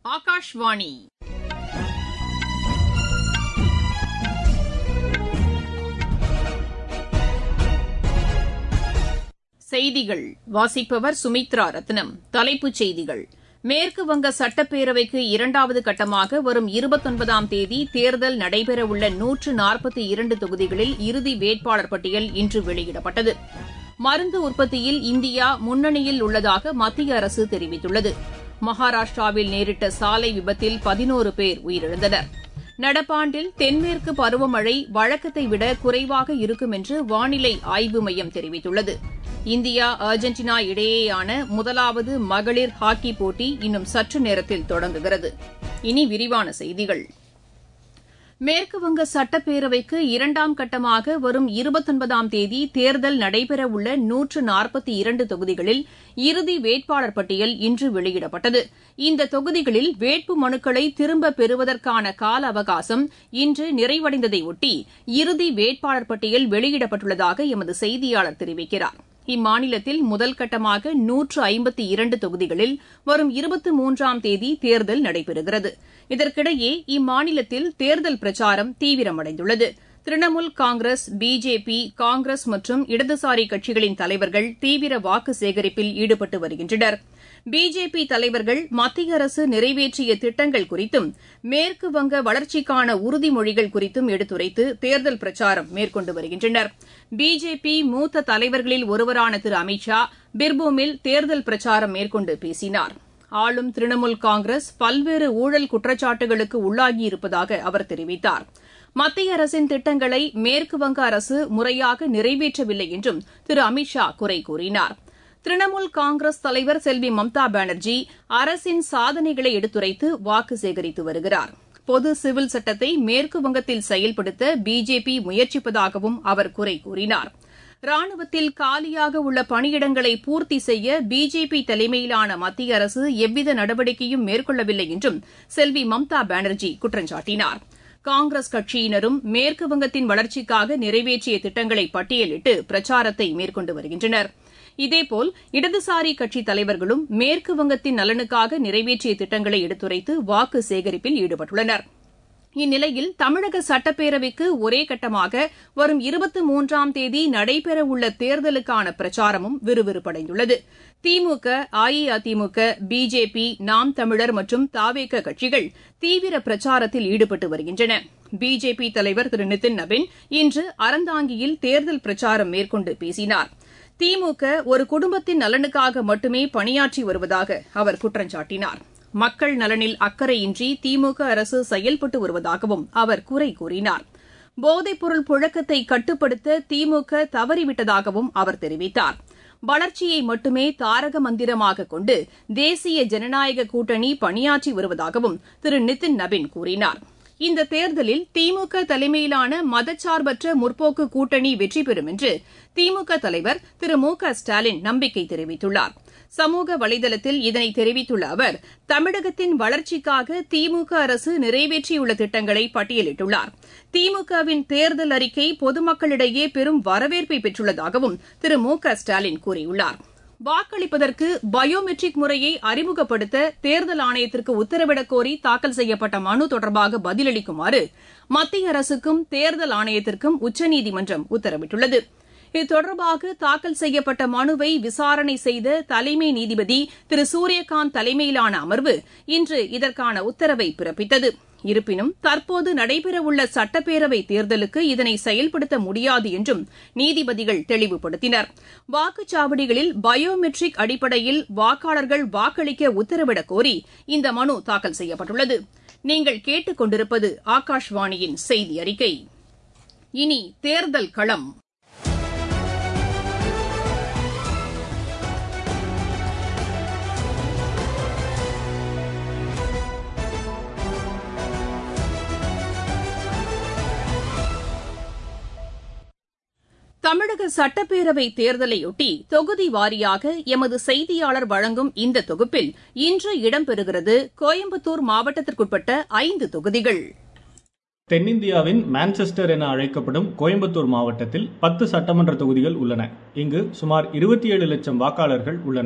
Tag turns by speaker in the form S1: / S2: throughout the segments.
S1: ஆகாஷ்வாணி. செய்திகள் வாசிப்பவர் சுமித்ரா ரத்னம். தலைப்புச் செய்திகள்: மேற்கு வங்க சட்டப்பேரவைக்கு இரண்டாவது கட்டமாக வரும் 29ஆம் தேதி தேர்தல் நடைபெறவுள்ள 142 தொகுதிகளில் இறுதி வேட்பாளர் பட்டியல் இன்று வெளியிடப்பட்டது. மருந்து உற்பத்தியில் இந்தியா முன்னணியில் உள்ளதாக மத்திய அரசு தெரிவித்துள்ளது. மகாராஷ்டிராவில் நேரிட்ட சாலை விபத்தில் 11 பேர் உயிரிழந்தனர். நடப்பாண்டில் தென்மேற்கு பருவமழை வழக்கத்தை விட குறைவாக இருக்கும் என்று வானிலை ஆய்வு மையம் தெரிவித்துள்ளது. இந்தியா அர்ஜென்டினா இடையேயான முதலாவது மகளிர் ஹாக்கி போட்டி இன்னும் சற்று நேரத்தில் தொடங்குகிறது. இனி விரிவான செய்திகள். மேற்குவங்க சட்டப்பேரவைக்கு இரண்டாம் கட்டமாக வரும் 29ஆம் தேதி தேர்தல் நடைபெறவுள்ள 142 தொகுதிகளில் இறுதி வேட்பாளர் பட்டியல் இன்று வெளியிடப்பட்டது. இந்த தொகுதிகளில் வேட்பு மனுக்களை திரும்பப் பெறுவதற்கான கால அவகாசம் இன்று நிறைவடைந்ததையொட்டி இறுதி வேட்பாளர் பட்டியல் வெளியிடப்பட்டுள்ளதாக எமது செய்தியாளர் தெரிவிக்கிறார். இம்மாநிலத்தில் முதல் கட்டமாக 152 தொகுதிகளில் வரும் 23ஆம் தேதி தேர்தல் நடைபெறுகிறது. இதற்கிடையே இம்மாநிலத்தில் தேர்தல் பிரச்சாரம் தீவிரமடைந்துள்ளது. திரிணாமுல் காங்கிரஸ், பிஜேபி, காங்கிரஸ் மற்றும் இடதுசாரி கட்சிகளின் தலைவர்கள் தீவிர வாக்கு சேகரிப்பில் ஈடுபட்டு வருகின்றனர். பிஜேபி தலைவர்கள் மத்திய அரசு நிறைவேற்றிய திட்டங்கள் குறித்தும் மேற்குவங்க வளர்ச்சிக்கான உறுதிமொழிகள் குறித்தும் எடுத்துரைத்து தேர்தல் பிரச்சாரம் மேற்கொண்டு வருகின்றனர். பிஜேபி மூத்த தலைவர்களில் ஒருவரான திரு அமித் ஷா பிர்பூமில் தேர்தல் பிரச்சாரம் மேற்கொண்டு பேசினார். ஆளும் திரிணாமுல் காங்கிரஸ் பல்வேறு ஊழல் குற்றச்சாட்டுகளுக்கு உள்ளாகியிருப்பதாக அவர் தெரிவித்தார். மத்திய அரசின் திட்டங்களை மேற்குவங்க அரசு முறையாக நிறைவேற்றவில்லை என்றும் திரு அமித் ஷா குறை கூறினார். திரிணாமுல் காங்கிரஸ் தலைவர் செல்வி மம்தா பானர்ஜி அரசின் சாதனைகளை எடுத்துரைத்து வாக்கு சேகரித்து வருகிறார். பொது சிவில் சட்டத்தை மேற்குவங்கத்தில் செயல்படுத்த பிஜேபி முயற்சிப்பதாகவும் அவர் குறை கூறினார். ராணுவத்தில் காலியாக உள்ள பணியிடங்களை பூர்த்தி செய்ய பிஜேபி தலைமையிலான மத்திய அரசு எவ்வித நடவடிக்கையும் மேற்கொள்ளவில்லை என்றும் செல்வி மம்தா பானர்ஜி குற்றம் சாட்டினார். காங்கிரஸ் கட்சியினரும் மேற்குவங்கத்தின் வளர்ச்சிக்காக நிறைவேற்றிய திட்டங்களை பட்டியலிட்டு பிரச்சாரத்தை மேற்கொண்டு வருகின்றனர். இதேபோல் இடதுசாரி கட்சித் தலைவர்களும் மேற்குவங்கத்தின் நலனுக்காக நிறைவேற்றிய திட்டங்களை எடுத்துரைத்து வாக்கு சேகரிப்பில் ஈடுபட்டுள்ளனர். இந்நிலையில் தமிழக சட்டப்பேரவைக்கு ஒரே கட்டமாக வரும் 23ஆம் தேதி நடைபெறவுள்ள தேர்தலுக்கான பிரச்சாரமும் விறுவிறுப்படைந்துள்ளது. திமுக, அஇஅதிமுக, பிஜேபி, நாம் தமிழர் மற்றும் தவேக கட்சிகள் தீவிர பிரச்சாரத்தில் ஈடுபட்டு வருகின்றன. பிஜேபி தலைவர் திரு நிதின் நபீன் இன்று அறந்தாங்கியில் தேர்தல் பிரச்சாரம் மேற்கொண்டு பேசினார். திமுக ஒரு குடும்பத்தின் நலனுக்காக மட்டுமே பணியாற்றி வருவதாக அவர் குற்றம் சாட்டினார். மக்கள் நலனில் அக்கறையின்றி திமுக அரசு செயல்பட்டு வருவதாகவும் அவர் குறை கூறினார். போதைப்பொருள் புழக்கத்தை கட்டுப்படுத்த திமுக தவறிவிட்டதாகவும் அவர் தெரிவித்தார். வளர்ச்சியை மட்டுமே தாரக மந்திரமாக கொண்டு தேசிய ஜனநாயக கூட்டணி பணியாற்றி வருவதாகவும் திரு நிதின் நபீன் கூறினார். இந்த தேர்தலில் திமுக தலைமையிலான மதச்சார்பற்ற முற்போக்கு கூட்டணி வெற்றி பெறும் என்று திமுக தலைவர் திரு மு க ஸ்டாலின் நம்பிக்கை தெரிவித்துள்ளார். சமூக வலைதளத்தில் இதனை தெரிவித்துள்ள அவர் தமிழகத்தின் வளர்ச்சிக்காக திமுக அரசு நிறைவேற்றியுள்ள திட்டங்களை பட்டியலிட்டுள்ளார். திமுகவின் தேர்தல் அறிக்கை பொதுமக்களிடையே பெரும் வரவேற்பை பெற்றுள்ளதாகவும் திரு மு க ஸ்டாலின் கூறியுள்ளார். வாக்களிப்பதற்கு பயோமெட்ரிக் முறையை அறிமுகப்படுத்த தேர்தல் ஆணையத்திற்கு உத்தரவிடக் கோரி தாக்கல் செய்யப்பட்ட மனு தொடர்பாக பதிலளிக்குமாறு மத்திய அரசுக்கும் தேர்தல் ஆணையத்திற்கும் உச்சநீதிமன்றம் உத்தரவிட்டுள்ளது. இது தொடர்பாக தாக்கல் செய்யப்பட்ட மனுவை விசாரணை செய்த தலைமை நீதிபதி திரு சூரியகாந்த் தலைமையிலான அமர்வு இன்று இதற்கான உத்தரவை பிறப்பித்தது. இருப்பினும் தற்போது நடைபெறவுள்ள சட்டப்பேரவை தேர்தலுக்கு இதனை செயல்படுத்த முடியாது என்றும் நீதிபதிகள் தெளிவுபடுத்தினர். வாக்குச்சாவடிகளில் பயோமெட்ரிக் அடிப்படையில் வாக்காளர்கள் வாக்களிக்க உத்தரவிடக் கோரி இந்த மனு தாக்கல் செய்யப்பட்டுள்ளது. நீங்கள் கேட்டுக் கொண்டிருப்பது ஆகாஷ்வாணியின் செய்தி அறிக்கை. இனி தேர்தல் களம். தமிழக சட்டப்பேரவை தேர்தலையொட்டி தொகுதி வாரியாக எமது செய்தியாளர் வழங்கும் இந்த தொகுப்பில் இன்று இடம்பெறுகிறது கோயம்புத்தூர் மாவட்டத்திற்குட்பட்ட 5 தொகுதிகள்.
S2: தென்னிந்தியாவின் மான்செஸ்டர் என அழைக்கப்படும் கோயம்புத்தூர் மாவட்டத்தில் 10 சட்டமன்ற தொகுதிகள் உள்ளன. இங்கு சுமார் 27 லட்சம் வாக்காளர்கள் உள்ளனர்.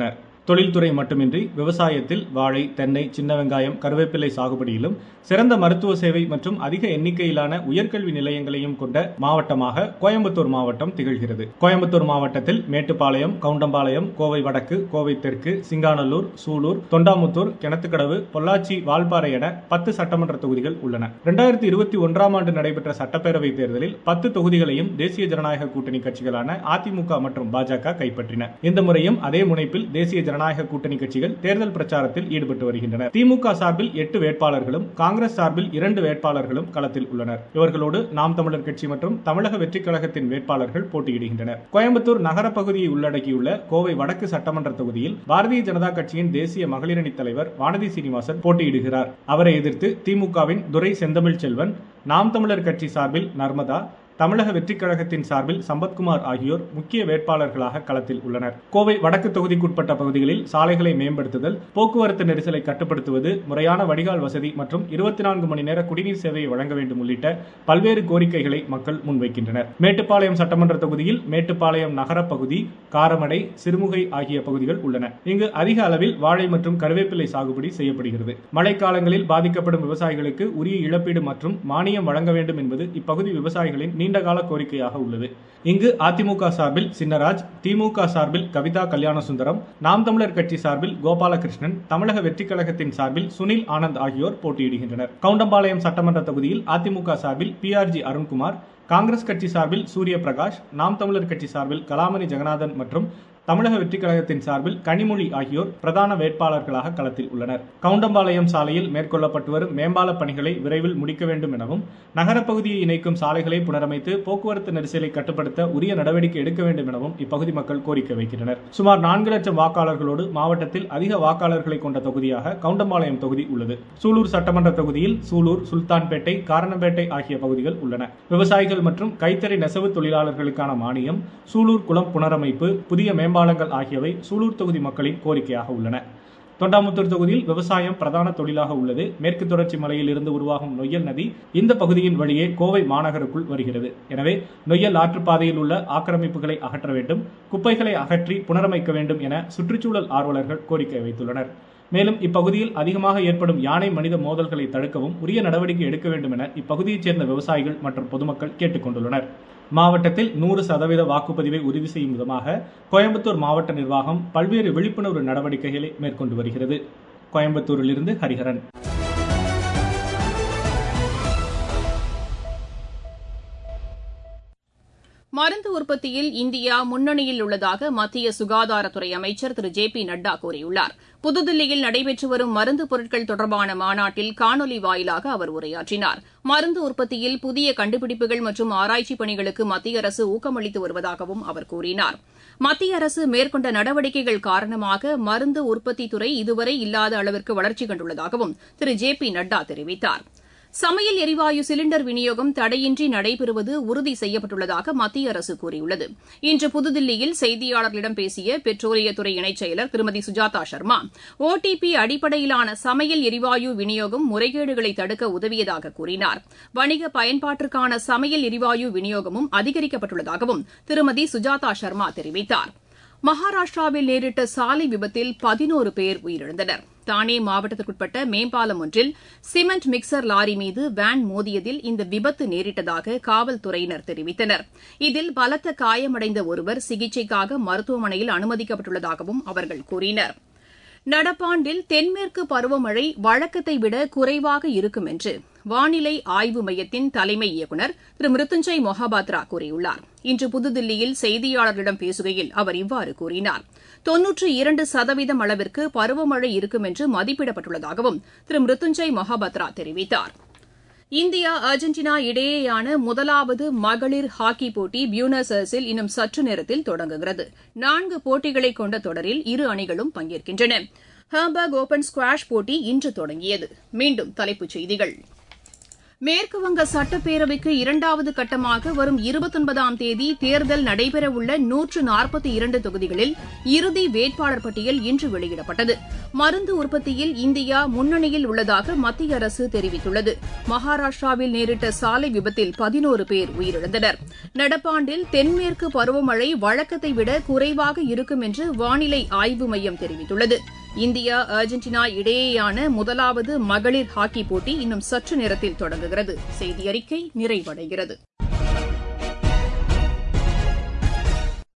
S2: தொழில்துறை மட்டுமின்றி விவசாயத்தில் வாழை, தென்னை, சின்ன வெங்காயம், கருவேப்பிலை சாகுபடியிலும் சிறந்த மருத்துவ சேவை மற்றும் அதிக எண்ணிக்கையிலான உயர்கல்வி நிலையங்களையும் கொண்ட மாவட்டமாக கோயம்புத்தூர் மாவட்டம் திகழ்கிறது. கோயம்புத்தூர் மாவட்டத்தில் மேட்டுப்பாளையம், கவுண்டம்பாளையம், கோவை வடக்கு, கோவை தெற்கு, சிங்காநல்லூர், சூலூர், தொண்டாமுத்தூர், கிணத்துக்கடவு, பொள்ளாச்சி, வால்பாறை என 10 சட்டமன்ற தொகுதிகள் உள்ளன. 2021ஆம் ஆண்டு நடைபெற்ற சட்டப்பேரவை தேர்தலில் 10 தொகுதிகளையும் தேசிய ஜனநாயக கூட்டணி கட்சிகளான அதிமுக மற்றும் பாஜக கைப்பற்றின. இந்த முறையும் அதே முனைப்பில் தேசிய ஜனநாயக கூட்டணி கட்சிகள் தேர்தல் பிரச்சாரத்தில் ஈடுபட்டு வருகின்றனர். திமுக சார்பில் 8 வேட்பாளர்களும், காங்கிரஸ் சார்பில் 2 வேட்பாளர்களும் களத்தில் உள்ளனர். இவர்களோடு நாம் தமிழர் கட்சி மற்றும் தமிழக வெற்றிக் கழகத்தின் வேட்பாளர்கள் போட்டியிடுகின்றனர். கோயம்புத்தூர் நகர பகுதியை உள்ளடக்கியுள்ள கோவை வடக்கு சட்டமன்ற தொகுதியில் பாரதிய ஜனதா கட்சியின் தேசிய மகளிரணி தலைவர் வானதி சீனிவாசன் போட்டியிடுகிறார். அவரை எதிர்த்து திமுகவின் துரை செந்தமிழ் செல்வன், நாம் தமிழர் கட்சி சார்பில் நர்மதா, தமிழக வெற்றிக் கழகத்தின் சார்பில் சம்பத்குமார் ஆகியோர் முக்கிய வேட்பாளர்களாக களத்தில் உள்ளனர். கோவை வடக்கு தொகுதிக்குட்பட்ட பகுதிகளில் சாலைகளை மேம்படுத்துதல், போக்குவரத்து நெரிசலை கட்டுப்படுத்துவது, முறையான வடிகால் வசதி மற்றும் 24 மணி நேர குடிநீர் சேவையை வழங்க வேண்டும் உள்ளிட்ட பல்வேறு கோரிக்கைகளை மக்கள் முன்வைக்கின்றனர். மேட்டுப்பாளையம் சட்டமன்ற தொகுதியில் மேட்டுப்பாளையம் நகர பகுதி, காரமடை, சிறுமுகை ஆகிய பகுதிகள் உள்ளன. இங்கு அதிக அளவில் வாழை மற்றும் கருவேப்பிலை சாகுபடி செய்யப்படுகிறது. மழைக்காலங்களில் பாதிக்கப்படும் விவசாயிகளுக்கு உரிய இழப்பீடு மற்றும் மானியம் வழங்க வேண்டும் என்பது இப்பகுதி விவசாயிகளின் நீண்டகால கோரிக்கையாக உள்ளது. இங்கு அதிமுக சார்பில் சின்னராஜ், திமுக சார்பில் கவிதா கல்யாணசுந்தரம், நாம் தமிழர் கட்சி சார்பில் கோபாலகிருஷ்ணன், தமிழக வெற்றிக் கழகத்தின் சார்பில் சுனில் ஆனந்த் ஆகியோர் போட்டியிடுகின்றனர். கவுண்டம்பாளையம் சட்டமன்ற தொகுதியில் அதிமுக சார்பில் PRG அருண்குமார், காங்கிரஸ் கட்சி சார்பில் சூரிய பிரகாஷ், நாம் தமிழர் கட்சி சார்பில் கலாமணி ஜெகநாதன் மற்றும் தமிழக வெற்றிக் கழகத்தின் சார்பில் கனிமொழி ஆகியோர் பிரதான வேட்பாளர்களாக களத்தில் உள்ளனர். கவுண்டம்பாளையம் சாலையில் மேற்கொள்ளப்பட்டு வரும் மேம்பால பணிகளை விரைவில் முடிக்க வேண்டும் எனவும், நகரப்பகுதியை இணைக்கும் சாலைகளை புனரமைத்து போக்குவரத்து நெரிசலை கட்டுப்படுத்த உரிய நடவடிக்கை எடுக்க வேண்டும் எனவும் இப்பகுதி மக்கள் கோரிக்கை வைக்கின்றனர். சுமார் 4 லட்சம் வாக்காளர்களோடு மாவட்டத்தில் அதிக வாக்காளர்களை கொண்ட தொகுதியாக கவுண்டம்பாளையம் தொகுதி உள்ளது. சூலூர் சட்டமன்ற தொகுதியில் சூலூர், சுல்தான்பேட்டை, காரணம்பேட்டை ஆகிய பகுதிகள் உள்ளன. விவசாயிகள் மற்றும் கைத்தறி நெசவு தொழிலாளர்களுக்கான மானியம், சூலூர் குளம் புனரமைப்பு, புதிய மேம்பாலங்கள் ஆகியவை சூலூர் தொகுதி மக்களின் கோரிக்கையாக உள்ளன. தொண்டாமுத்தூர் தொகுதியில் விவசாயம் பிரதான தொழிலாக உள்ளது. மேற்கு தொடர்ச்சி மலையில் இருந்து உருவாகும் நொய்யல் நதி இந்த பகுதியின் வழியே கோவை மாநகருக்குள் வருகிறது. எனவே நொய்யல் ஆற்றுப்பாதையில் உள்ள ஆக்கிரமிப்புகளை அகற்ற வேண்டும், குப்பைகளை அகற்றி புனரமைக்க வேண்டும் என சுற்றுச்சூழல் ஆர்வலர்கள் கோரிக்கை வைத்துள்ளனர். மேலும் இப்பகுதியில் அதிகமாக ஏற்படும் யானை மனித மோதல்களை தடுக்கவும் உரிய நடவடிக்கை எடுக்க வேண்டும் என இப்பகுதியைச் சேர்ந்த விவசாயிகள் மற்றும் பொதுமக்கள் கேட்டுக் கொண்டுள்ளனர். மாவட்டத்தில் 100% வாக்குப்பதிவை உறுதி செய்யும் விதமாக கோயம்புத்தூர் மாவட்ட நிர்வாகம் பல்வேறு விழிப்புணர்வு நடவடிக்கைகளை மேற்கொண்டு வருகிறது. கோயம்புத்தூரிலிருந்து ஹரிஹரன்.
S1: மருந்து உற்பத்தியில் இந்தியா முன்னணியில் உள்ளதாக மத்திய சுகாதாரத்துறை அமைச்சர் திரு JP நட்டா கூறியுள்ளார். புதுதில்லியில் நடைபெற்று வரும் மருந்து பொருட்கள் தொடர்பான மாநாட்டில் காணொலி வாயிலாக அவர் உரையாற்றினார். மருந்து உற்பத்தியில் புதிய கண்டுபிடிப்புகள் மற்றும் ஆராய்ச்சி பணிகளுக்கு மத்திய அரசு ஊக்கமளித்து வருவதாகவும் அவர் கூறினார். மத்திய அரசு மேற்கொண்ட நடவடிக்கைகள் காரணமாக மருந்து உற்பத்தித் துறை இதுவரை இல்லாத அளவிற்கு வளர்ச்சி கண்டுள்ளதாகவும் திரு JP நட்டா தெரிவித்தார். சமையல் எரிவாயு சிலிண்டர் விநியோகம் தடையின்றி நடைபெறுவது உறுதி செய்யப்பட்டுள்ளதாக மத்திய அரசு கூறியுள்ளது. இன்று புதுதில்லியில் செய்தியாளர்களிடம் பேசிய பெட்ரோலியத்துறை இணைச் செயலர் திருமதி சுஜாதா சர்மா, OTP அடிப்படையிலான சமையல் எரிவாயு விநியோகம் முறைகேடுகளை தடுக்க உதவியதாக கூறினார். வணிக பயன்பாட்டிற்கான சமையல் எரிவாயு விநியோகமும் அதிகரிக்கப்பட்டுள்ளதாகவும் திருமதி சுஜாதா சர்மா தெரிவித்தார். மகாராஷ்டிராவில் நேரிட்ட சாலை விபத்தில் 11 பேர் உயிரிழந்தனர். தானே மாவட்டத்திற்குட்பட்ட மேம்பாலம் ஒன்றில் சிமெண்ட் மிக்சர் லாரி மீது வேன் மோதியதில் இந்த விபத்து நேரிட்டதாக காவல்துறையினர் தெரிவித்தனர். இதில் பலத்த காயமடைந்த ஒருவர் சிகிச்சைக்காக மருத்துவமனையில் அனுமதிக்கப்பட்டுள்ளதாகவும் அவர்கள் கூறினர். நடப்பாண்டில் தென்மேற்கு பருவமழை வழக்கத்தை விட குறைவாக இருக்கும் என்று வானிலை ஆய்வு மையத்தின் தலைமை இயக்குநர் திரு மிருத்துஞ்சய் மொஹபாத்ரா கூறியுள்ளார். இன்று புதுதில்லியில் செய்தியாளர்களிடம் பேசுகையில் அவர் இவ்வாறு கூறினார். 92% அளவிற்கு பருவமழை இருக்கும் என்று மதிப்பிடப்பட்டுள்ளதாகவும் திரு மிருத்துஞ்சய் மொஹபாத்ரா தெரிவித்தார். இந்தியா அர்ஜென்டினா இடையேயான முதலாவது மகளிர் ஹாக்கி போட்டி பியூனஸ் ஏர்ஸில் இன்னும் சற்று நேரத்தில் தொடங்குகிறது. 4 போட்டிகளை கொண்ட தொடரில் இரு அணிகளும் பங்கேற்கின்றன. ஹாம்பர்க் ஓபன் ஸ்குவாஷ் போட்டி இன்று தொடங்கியது. மீண்டும் தலைப்புச் செய்திகள். மேற்குவங்க சட்டப்பேரவைக்கு இரண்டாவது கட்டமாக வரும் 29ஆம் தேதி தேர்தல் நடைபெறவுள்ள 142 தொகுதிகளில் இறுதி வேட்பாளர் பட்டியல் இன்று வெளியிடப்பட்டது. மருந்து உற்பத்தியில் இந்தியா முன்னணியில் உள்ளதாக மத்திய அரசு தெரிவித்துள்ளது. மகாராஷ்டிராவில் நேரிட்ட சாலை விபத்தில் 11 பேர் உயிரிழந்தனர். நடப்பாண்டில் தென்மேற்கு பருவமழை வழக்கத்தை விட குறைவாக இருக்கும் என்று வானிலை ஆய்வு மையம் தெரிவித்துள்ளது. இந்தியா அர்ஜென்டினா இடையேயான முதலாவது மகளிர் ஹாக்கி போட்டி இன்னும் சற்று நேரத்தில் தொடங்குகிறது. செய்தியறிக்கை நிறைவடைகிறது.